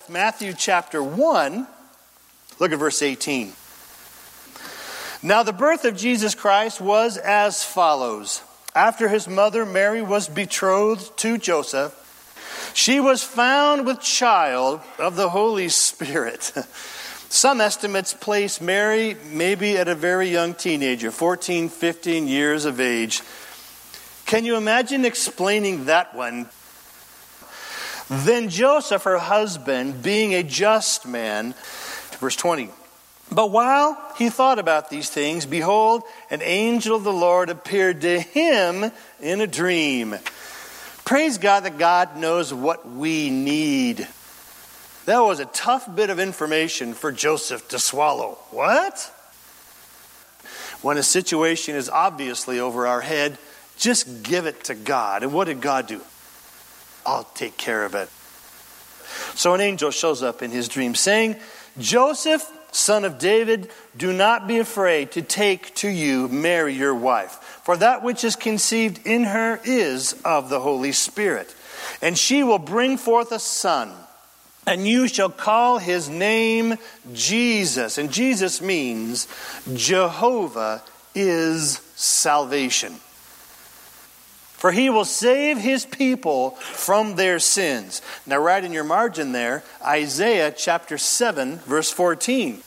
Matthew chapter 1, look at verse 18. Now the birth of Jesus Christ was as follows. After his mother Mary was betrothed to Joseph, she was found with child of the Holy Spirit. Some estimates place Mary maybe at a very young teenager, 14, 15 years of age. Can you imagine explaining that one? Then Joseph, her husband, being a just man, verse 20. But while he thought about these things, behold, an angel of the Lord appeared to him in a dream. Praise God that God knows what we need. That was a tough bit of information for Joseph to swallow. What? When a situation is obviously over our head, just give it to God. And what did God do? I'll take care of it. So an angel shows up in his dream saying, Joseph, son of David, do not be afraid to take to you Mary your wife, for that which is conceived in her is of the Holy Spirit. And she will bring forth a son, and you shall call his name Jesus. And Jesus means Jehovah is salvation. For he will save his people from their sins. Now write in your margin there, Isaiah chapter 7, verse 14.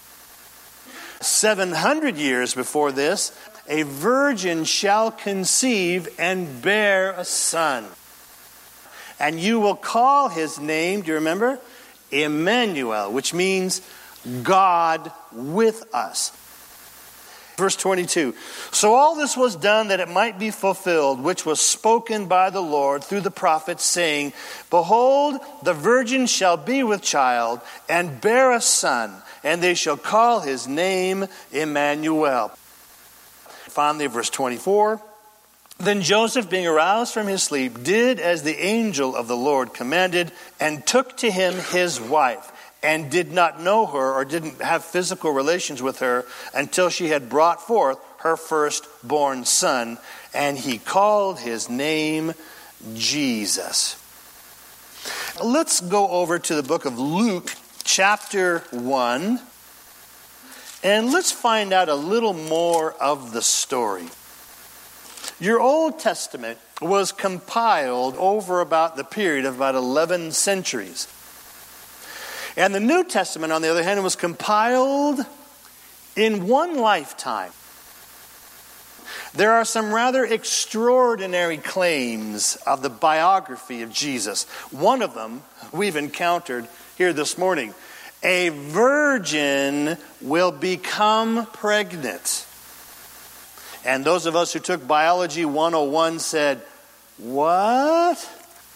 700 years before this, a virgin shall conceive and bear a son. And you will call his name, do you remember? Emmanuel, which means God with us. Verse 22, so all this was done that it might be fulfilled, which was spoken by the Lord through the prophets, saying, behold, the virgin shall be with child and bear a son, and they shall call his name Emmanuel. Finally, verse 24, then Joseph, being aroused from his sleep, did as the angel of the Lord commanded, and took to him his wife, and did not know her or didn't have physical relations with her until she had brought forth her firstborn son, and he called his name Jesus. Let's go over to the book of Luke, chapter 1, and let's find out a little more of the story. Your Old Testament was compiled over about the period of about 11 centuries. And the New Testament, on the other hand, was compiled in one lifetime. There are some rather extraordinary claims of the biography of Jesus. One of them we've encountered here this morning. A virgin will become pregnant. And those of us who took Biology 101 said, what?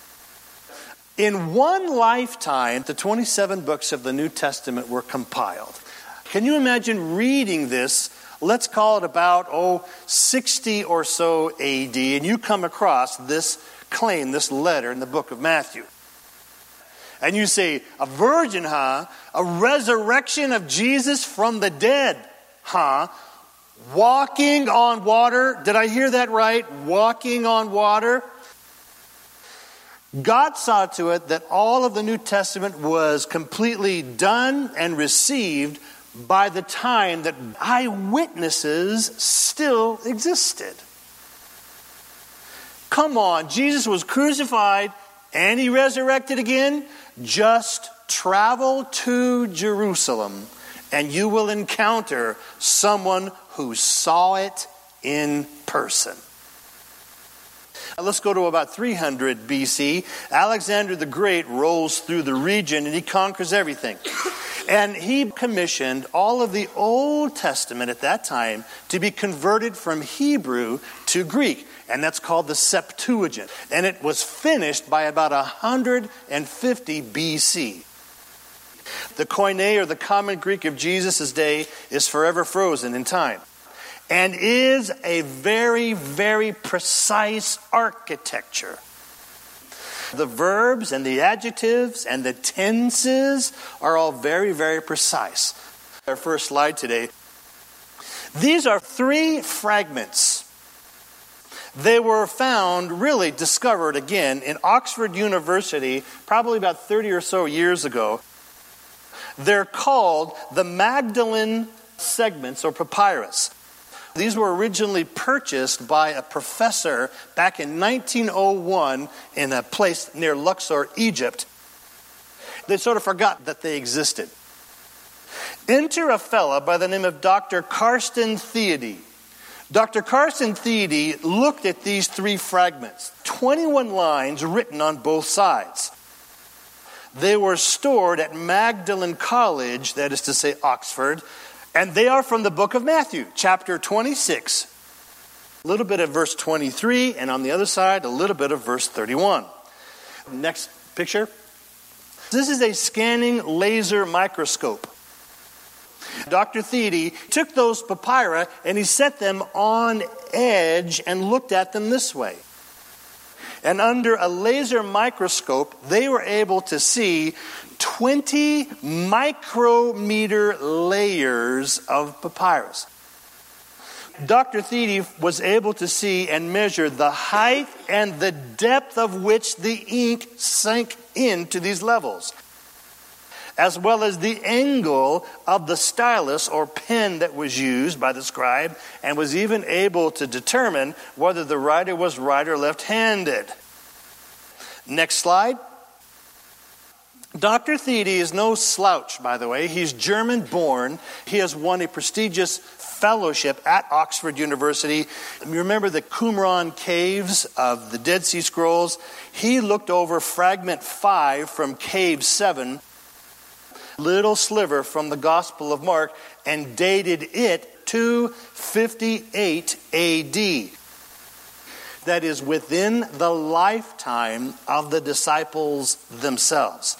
In one lifetime, the 27 books of the New Testament were compiled. Can you imagine reading this? Let's call it about, 60 or so AD, and you come across this claim, this letter in the book of Matthew. And you say, a virgin, huh? A resurrection of Jesus from the dead, huh? Walking on water. Did I hear that right? Walking on water. God saw to it that all of the New Testament was completely done and received by the time that eyewitnesses still existed. Come on, Jesus was crucified and he resurrected again. Just travel to Jerusalem and you will encounter someone who saw it in person. Let's go to about 300 BC. Alexander the Great rolls through the region and he conquers everything. And he commissioned all of the Old Testament at that time to be converted from Hebrew to Greek. And that's called the Septuagint. And it was finished by about 150 BC. The Koine, or the common Greek of Jesus' day, is forever frozen in time. And is a very, very precise architecture. The verbs and the adjectives and the tenses are all very, very precise. Our first slide today. These are 3 fragments. They were found, really discovered again, in Oxford University, probably about 30 or so years ago. They're called the Magdalene segments or papyrus. These were originally purchased by a professor back in 1901 in a place near Luxor, Egypt. They sort of forgot that they existed. Enter a fella by the name of Dr. Karsten Theody. Dr. Karsten Theody looked at these three fragments, 21 lines written on both sides. They were stored at Magdalen College, that is to say Oxford, and they are from the book of Matthew, chapter 26. A little bit of verse 23, and on the other side, a little bit of verse 31. Next picture. This is a scanning laser microscope. Dr. Theody took those papyri and he set them on edge and looked at them this way. And under a laser microscope, they were able to see 20 micrometer layers of papyrus. Dr. Theody was able to see and measure the height and the depth of which the ink sank into these levels, as well as the angle of the stylus or pen that was used by the scribe, and was even able to determine whether the writer was right or left-handed. Next slide. Dr. Theody is no slouch, by the way. He's German-born. He has won a prestigious fellowship at Oxford University. You remember the Qumran caves of the Dead Sea Scrolls? He looked over fragment 5 from cave 7, little sliver from the Gospel of Mark, and dated it to 58 AD. That is within the lifetime of the disciples themselves.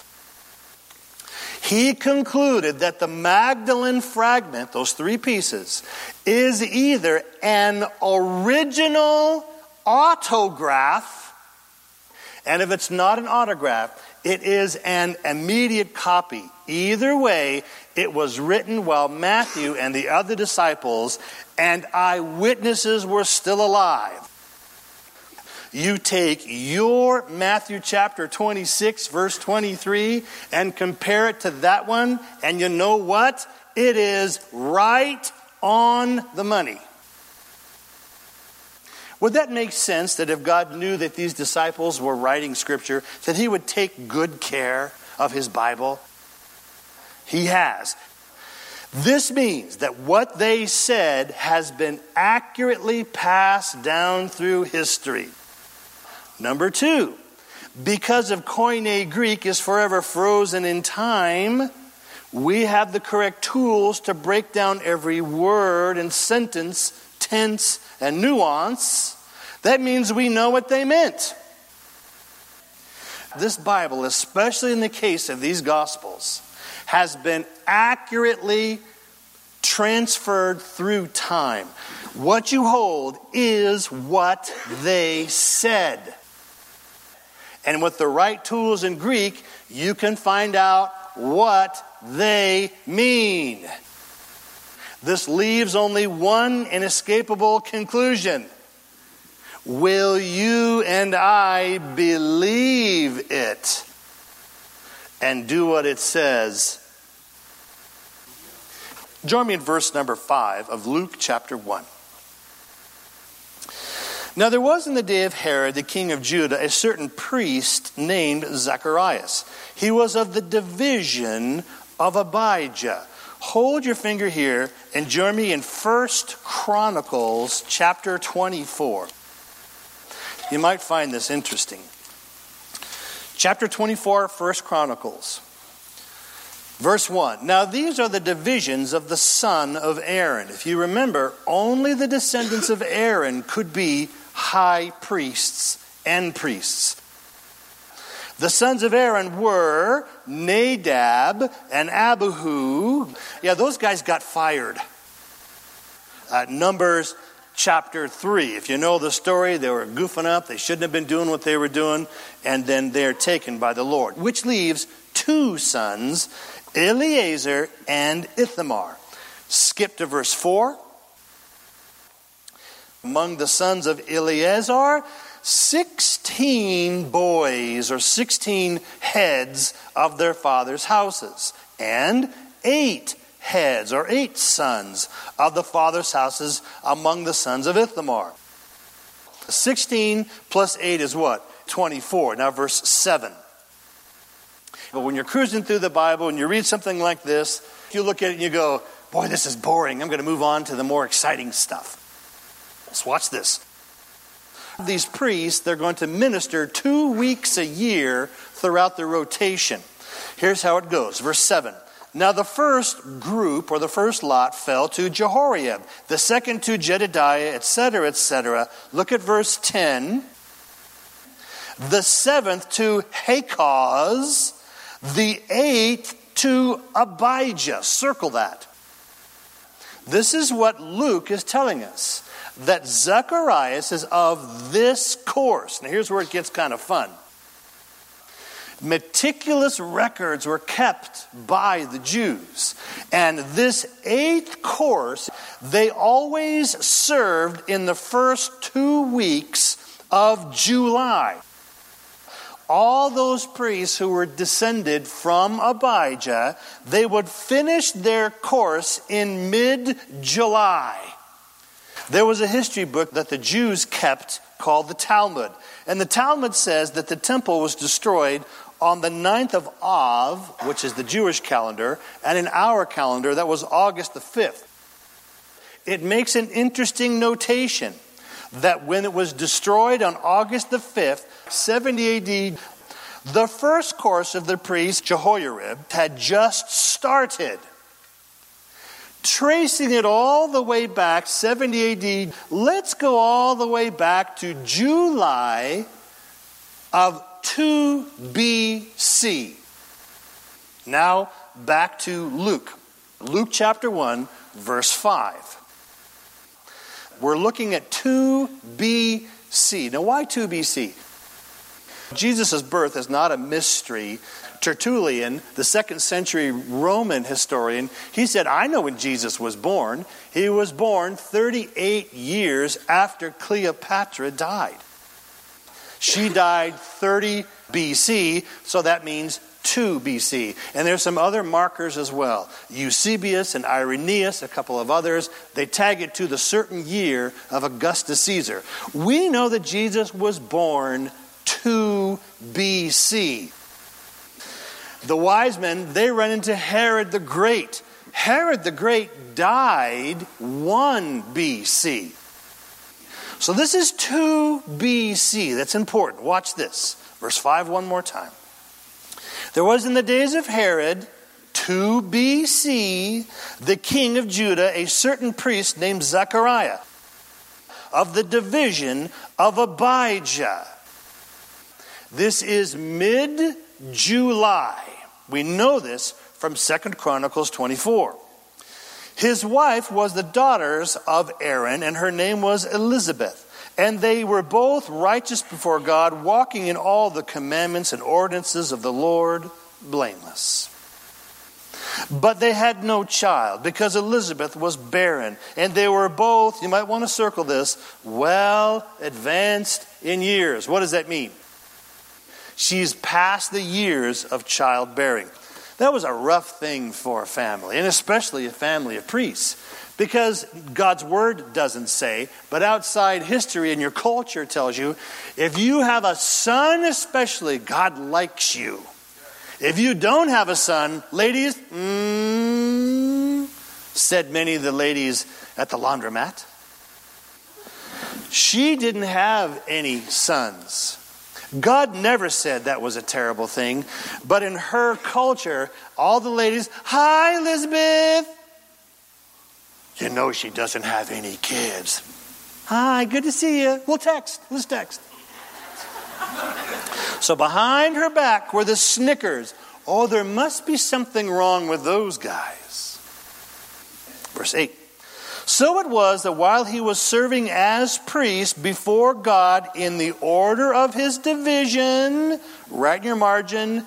He concluded that the Magdalene fragment, those three pieces, is either an original autograph, and if it's not an autograph, it is an immediate copy. Either way, it was written while Matthew and the other disciples and eyewitnesses were still alive. You take your Matthew chapter 26, verse 23, and compare it to that one, and you know what? It is right on the money. Would that make sense that if God knew that these disciples were writing Scripture, that He would take good care of His Bible? He has. This means that what they said has been accurately passed down through history. Number 2, because of Koine Greek is forever frozen in time, we have the correct tools to break down every word and sentence, tense, and nuance. That means we know what they meant. This Bible, especially in the case of these Gospels, has been accurately transferred through time. What you hold is what they said. And with the right tools in Greek, you can find out what they mean. This leaves only one inescapable conclusion. Will you and I believe it and do what it says? Join me in verse number 5 of Luke chapter 1. Now there was in the day of Herod, the king of Judah, a certain priest named Zacharias. He was of the division of Abijah. Hold your finger here and join me in 1 Chronicles chapter 24. You might find this interesting. Chapter 24, 1 Chronicles. Verse 1. Now these are the divisions of the son of Aaron. If you remember, only the descendants of Aaron could be high priests and priests. The sons of Aaron were Nadab and Abihu. Yeah, those guys got fired. Numbers chapter 3. If you know the story, they were goofing up. They shouldn't have been doing what they were doing. And then they're taken by the Lord. Which leaves 2 sons, Eleazar and Ithamar. Skip to verse 4. Among the sons of Eleazar, 16 boys or 16 heads of their father's houses. and 8 heads or 8 sons of the fathers' houses among the sons of Ithamar. 16 plus 8 is what? 24. Now verse 7. But when you're cruising through the Bible and you read something like this, you look at it and you go, boy, this is boring. I'm going to move on to the more exciting stuff. Let's watch this. These priests, they're going to minister 2 weeks a year throughout the rotation. Here's how it goes. Verse 7. Now the first group, or the first lot, fell to Jehoiarib, the second to Jedediah, etc., etc. Look at verse 10. The 7th to Hakaz, the 8th to Abijah. Circle that. This is what Luke is telling us, that Zacharias is of this course. Now here's where it gets kind of fun. Meticulous records were kept by the Jews. And this 8th course, they always served in the first 2 weeks of July. All those priests who were descended from Abijah, they would finish their course in mid-July. There was a history book that the Jews kept called the Talmud. And the Talmud says that the temple was destroyed on the 9th of Av, which is the Jewish calendar, and in our calendar, that was August the 5th. It makes an interesting notation that when it was destroyed on August the 5th, 70 AD, the first course of the priest, Jehoiarib, had just started. Tracing it all the way back, 70 AD, let's go all the way back to July of 2 BC. Now, back to Luke. Luke chapter 1, verse 5. We're looking at 2 BC. Now, why 2 BC? Jesus' birth is not a mystery. Tertullian, the 2nd century Roman historian, he said, I know when Jesus was born. He was born 38 years after Cleopatra died. She died 30 BC, so that means 2 BC. And there's some other markers as well. Eusebius and Irenaeus, a couple of others, they tag it to the certain year of Augustus Caesar. We know that Jesus was born 2 BC. The wise men, they run into Herod the Great. Herod the Great died 1 BC. So this is 2 BC. That's important. Watch this. Verse 5 one more time. There was in the days of Herod, 2 BC, the king of Judah, a certain priest named Zechariah, of the division of Abijah. This is mid-July. We know this from 2 Chronicles 24. His wife was the daughters of Aaron, and her name was Elizabeth. And they were both righteous before God, walking in all the commandments and ordinances of the Lord, blameless. But they had no child, because Elizabeth was barren. And they were both, you might want to circle this, well advanced in years. What does that mean? She's past the years of childbearing. That was a rough thing for a family, and especially a family of priests. Because God's word doesn't say, but outside history and your culture tells you, if you have a son especially, God likes you. If you don't have a son, ladies, said many of the ladies at the laundromat. She didn't have any sons. God never said that was a terrible thing. But in her culture, all the ladies, hi, Elizabeth. You know she doesn't have any kids. Hi, good to see you. We'll text. Let's text. So behind her back were the snickers. Oh, there must be something wrong with those guys. Verse 8. So it was that while he was serving as priest before God in the order of his division, right in your margin,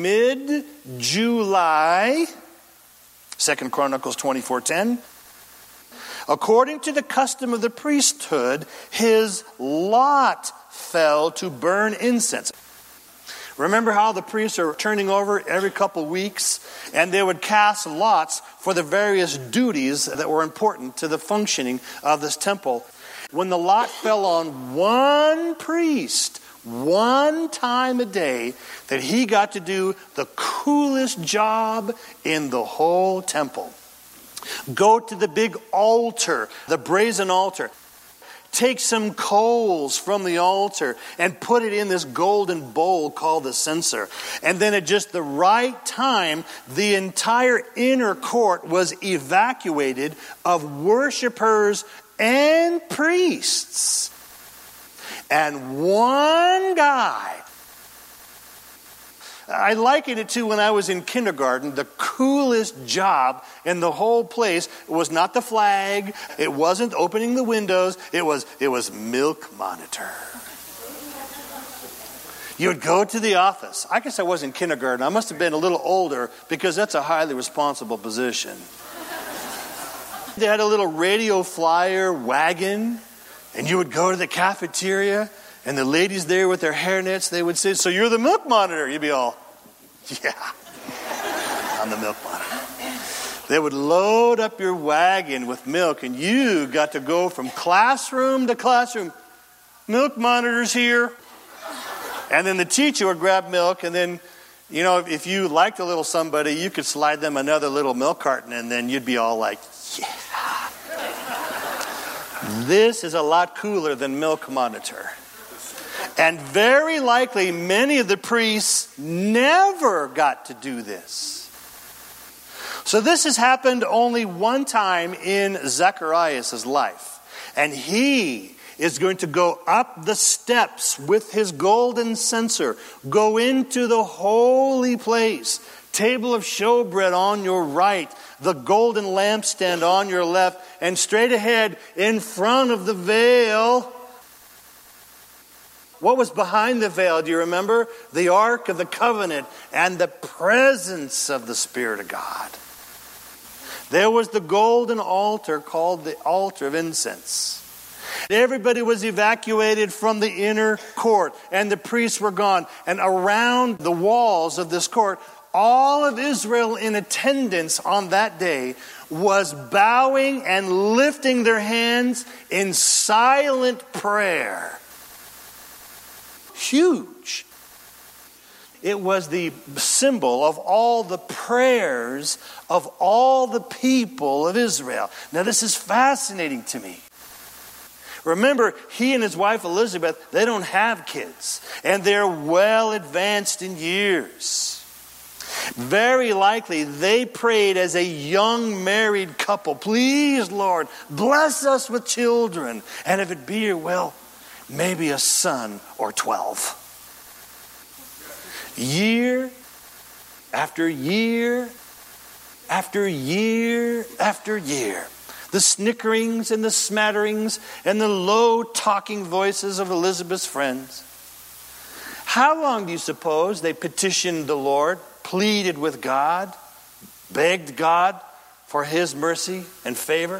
mid-July, 2 Chronicles 24:10, according to the custom of the priesthood, his lot fell to burn incense. Remember how the priests are turning over every couple weeks? And they would cast lots for the various duties that were important to the functioning of this temple. When the lot fell on one priest, one time a day, that he got to do the coolest job in the whole temple. Go to the big altar, the brazen altar. Take some coals from the altar and put it in this golden bowl called the censer. And then at just the right time, the entire inner court was evacuated of worshipers and priests. And one guy, I liken it to when I was in kindergarten, the coolest job in the whole place was not the flag, it wasn't opening the windows, it was milk monitor. You would go to the office. I guess I was in kindergarten. I must have been a little older because that's a highly responsible position. They had a little radio flyer wagon, and you would go to the cafeteria, and the ladies there with their hairnets, they would say, "So you're the milk monitor?" You'd be all, "Yeah, I'm the milk monitor." They would load up your wagon with milk, and you got to go from classroom to classroom. "Milk monitor's here." And then the teacher would grab milk, and then, you know, if you liked a little somebody, you could slide them another little milk carton, and then you'd be all like, "Yeah. This is a lot cooler than milk monitor." And very likely many of the priests never got to do this. So this has happened only one time in Zechariah's life. And he is going to go up the steps with his golden censer, go into the holy place, table of showbread on your right, the golden lampstand on your left, and straight ahead in front of the veil. What was behind the veil, do you remember? The Ark of the Covenant and the presence of the Spirit of God. There was the golden altar called the altar of incense. Everybody was evacuated from the inner court, and the priests were gone. And around the walls of this court, all of Israel in attendance on that day was bowing and lifting their hands in silent prayer. Huge. It was the symbol of all the prayers of all the people of Israel. Now this is fascinating to me. Remember, he and his wife Elizabeth, they don't have kids. And they're well advanced in years. Very likely they prayed as a young married couple. "Please, Lord, bless us with children. And if it be your will, maybe a son or 12. Year after year after year after year. The snickerings and the smatterings and the low talking voices of Elizabeth's friends. How long do you suppose they petitioned the Lord, pleaded with God, begged God for his mercy and favor?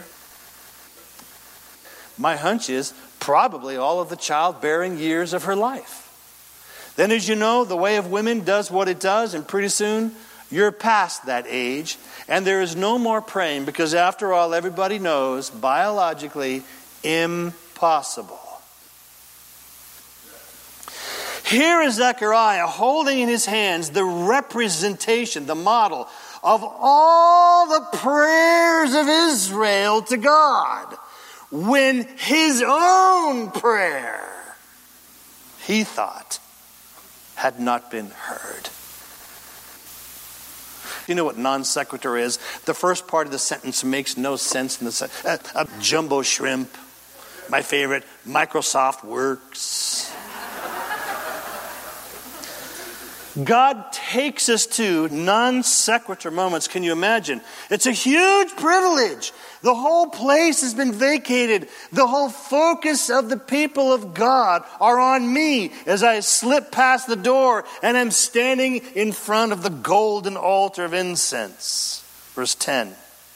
My hunch is probably all of the childbearing years of her life. Then, as you know, the way of women does what it does, and pretty soon you're past that age, and there is no more praying, because after all, everybody knows, biologically, impossible. Here is Zechariah holding in his hands the representation, the model of all the prayers of Israel to God, when his own prayer, he thought, had not been heard. You know what non sequitur is? The first part of the sentence makes no sense. A jumbo shrimp, my favorite, Microsoft Works. God takes us to non sequitur moments. Can you imagine? It's a huge privilege. The whole place has been vacated. The whole focus of the people of God are on me as I slip past the door and I'm standing in front of the golden altar of incense. Verse 10.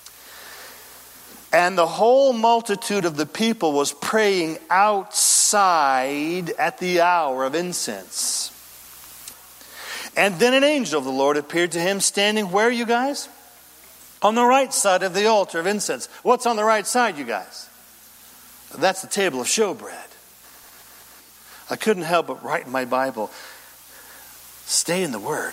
And the whole multitude of the people was praying outside at the hour of incense. And then an angel of the Lord appeared to him standing where, you guys? On the right side of the altar of incense. What's on the right side, you guys? That's the table of showbread. I couldn't help but write in my Bible, stay in the Word.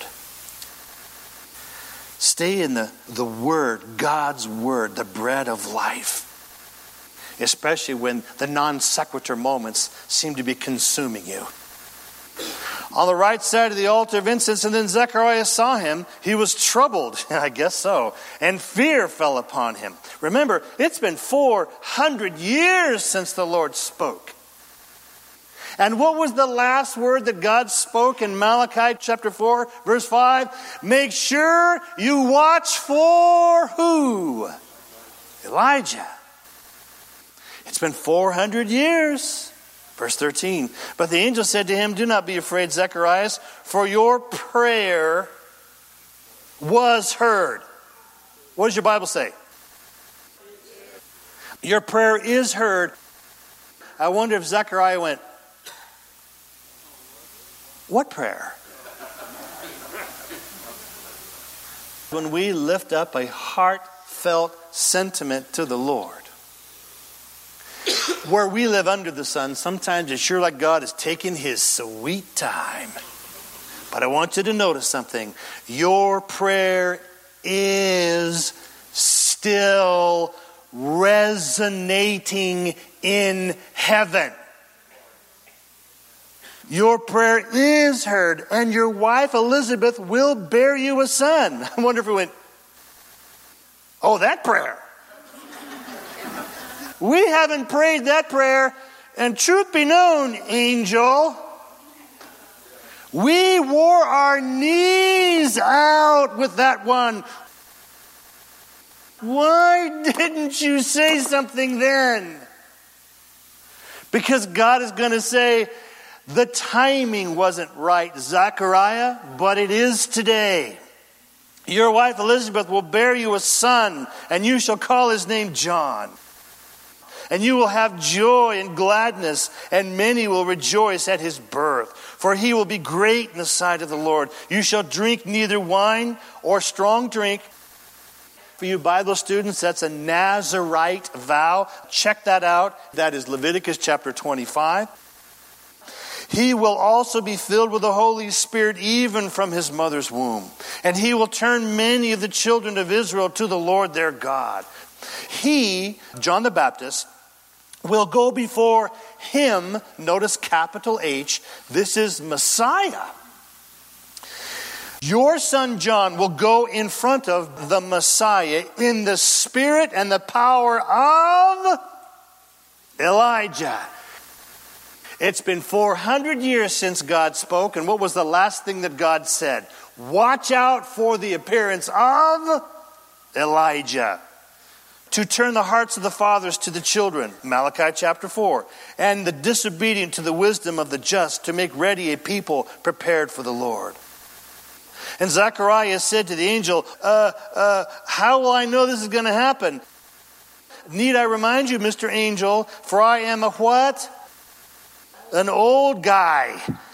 Stay in the Word, God's Word, the bread of life. Especially when the non sequitur moments seem to be consuming you. On the right side of the altar of incense, and then Zechariah saw him. He was troubled, I guess so, and fear fell upon him. Remember, it's been 400 years since the Lord spoke. And what was the last word that God spoke in Malachi chapter 4, verse 5? Make sure you watch for who? Elijah. It's been 400 years. Verse 13. But the angel said to him, do not be afraid, Zacharias, for your prayer was heard. What does your Bible say? Your prayer is heard. I wonder if Zechariah went, what prayer? When we lift up a heartfelt sentiment to the Lord, where we live under the sun, sometimes it's sure like God is taking his sweet time. But I want you to notice something. Your prayer is still resonating in heaven. Your prayer is heard, and your wife Elizabeth will bear you a son. I wonder if we went, oh, that prayer. We haven't prayed that prayer, and truth be known, angel, we wore our knees out with that one. Why didn't you say something then? Because God is going to say, the timing wasn't right, Zechariah, but it is today. Your wife Elizabeth will bear you a son, and you shall call his name John. And you will have joy and gladness, and many will rejoice at his birth. For he will be great in the sight of the Lord. You shall drink neither wine or strong drink. For you Bible students, that's a Nazirite vow. Check that out. That is Leviticus chapter 25. He will also be filled with the Holy Spirit even from his mother's womb. And he will turn many of the children of Israel to the Lord their God. He, John the Baptist, will go before him, notice capital H, this is Messiah. Your son John will go in front of the Messiah in the spirit and the power of Elijah. It's been 400 years since God spoke, and what was the last thing that God said? Watch out for the appearance of Elijah. To turn the hearts of the fathers to the children, Malachi chapter 4, and the disobedient to the wisdom of the just, to make ready a people prepared for the Lord. And Zechariah said to the angel, how will I know this is going to happen? Need I remind you, Mr. Angel, for I am a what? An old guy.